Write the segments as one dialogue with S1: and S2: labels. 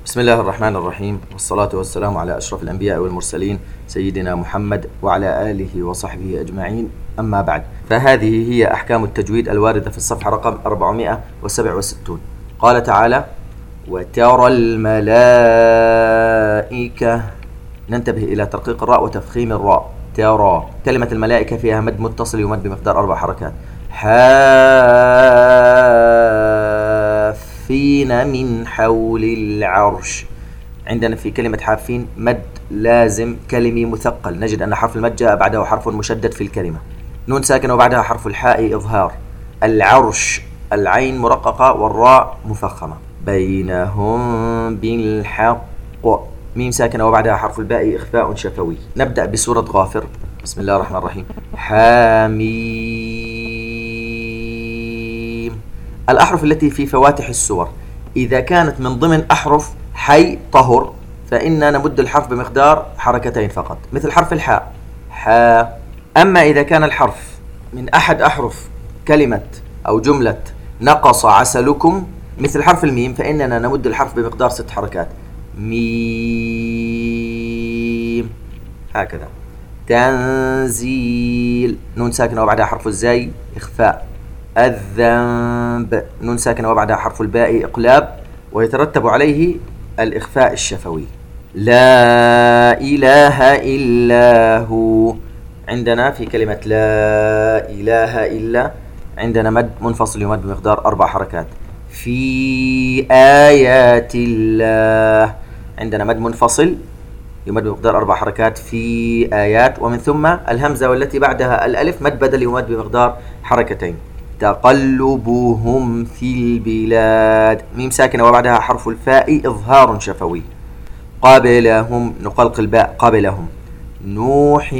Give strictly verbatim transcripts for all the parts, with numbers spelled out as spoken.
S1: بسم الله الرحمن الرحيم، والصلاة والسلام على أشرف الأنبياء والمرسلين سيدنا محمد وعلى آله وصحبه أجمعين، أما بعد، فهذه هي أحكام التجويد الواردة في الصفحة رقم أربعمائة وسبعة وستين. قال تعالى: وترى الملائكة. ننتبه إلى ترقيق الراء وتفخيم الراء. ترى، كلمة الملائكة فيها مد متصل يمد بمقدار أربع حركات. حافين من حول العرش. عندنا في كلمة حافين مد لازم كلمي مثقل، نجد أن حرف المد جاء بعده حرف مشدد في الكلمة. نون ساكنة وبعدها حرف الحاء إظهار. العرش، العين مرققة والراء مفخمة. بينهم بالحق. ميم ساكنة وبعدها حرف الباء إخفاء شفوي. نبدأ بسورة غافر. بسم الله الرحمن الرحيم. حميم. الأحرف التي في فواتح السور إذا كانت من ضمن أحرف حي طهر فإننا نمد الحرف بمقدار حركتين فقط، مثل حرف الحاء حا. أما إذا كان الحرف من أحد أحرف كلمة أو جملة نقص عسلكم مثل حرف الميم فإننا نمد الحرف بمقدار ست حركات. ميم، هكذا. تنزيل، نون ساكنة وبعدها حرف الزاي إخفاء. الذنب، نون ساكنة وبعدها حرف الباء إقلاب ويترتب عليه الإخفاء الشفوي. لا إله إلا هو. عندنا في كلمة لا إله إلا عندنا مد منفصل يمد بمقدار أربع حركات. في آيات الله عندنا مد منفصل يمد بمقدار أربع حركات في آيات، ومن ثم الهمزة والتي بعدها الألف مد بدل يمد بمقدار حركتين. تقلبهم في البلاد، ميم ساكنة وبعدها حرف الفاء إظهار شفوي. قبلهم، نقلق الباء قبلهم. نوح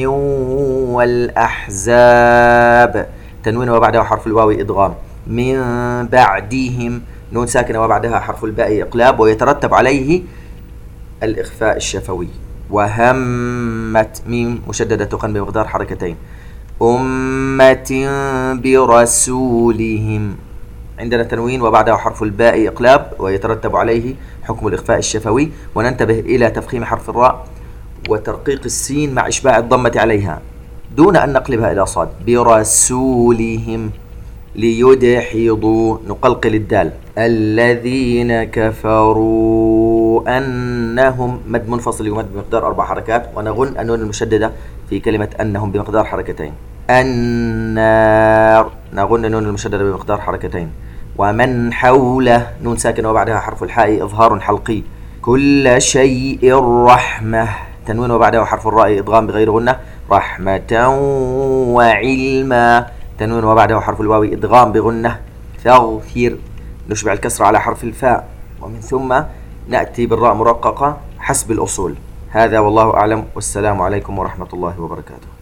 S1: والأحزاب، تنوين وبعدها حرف الواو إدغام. من بعدهم، نون ساكنة وبعدها حرف الباء إقلاب ويترتب عليه الإخفاء الشفوي. وهمت، ميم مشددة تقن بمقدار حركتين. أمة برسولهم، عندنا تنوين وبعدها حرف الباء إقلاب ويترتب عليه حكم الإخفاء الشفوي. وننتبه إلى تفخيم حرف الراء وترقيق السين مع إشباع الضمة عليها دون أن نقلبها إلى صاد. برسولهم. ليدحضوا، نقلقل الدال. الذين كفروا أنهم مد منفصل يمد بمقدار أربع حركات ونغن النون المشددة في كلمة أنهم بمقدار حركتين. النار، نغن النون المشددة بمقدار حركتين. ومن حوله، نون ساكنة وبعدها حرف الحاء إظهار حلقي. كل شيء رحمة، تنوين وبعدها حرف الراء إدغام بغير غنة. رحمة وعلما، تنوين وبعده حرف الواو إدغام بغنة. فاغفر، نشبع الكسر على حرف الفاء، ومن ثم نأتي بالراء مرققة حسب الأصول. هذا والله أعلم، والسلام عليكم ورحمة الله وبركاته.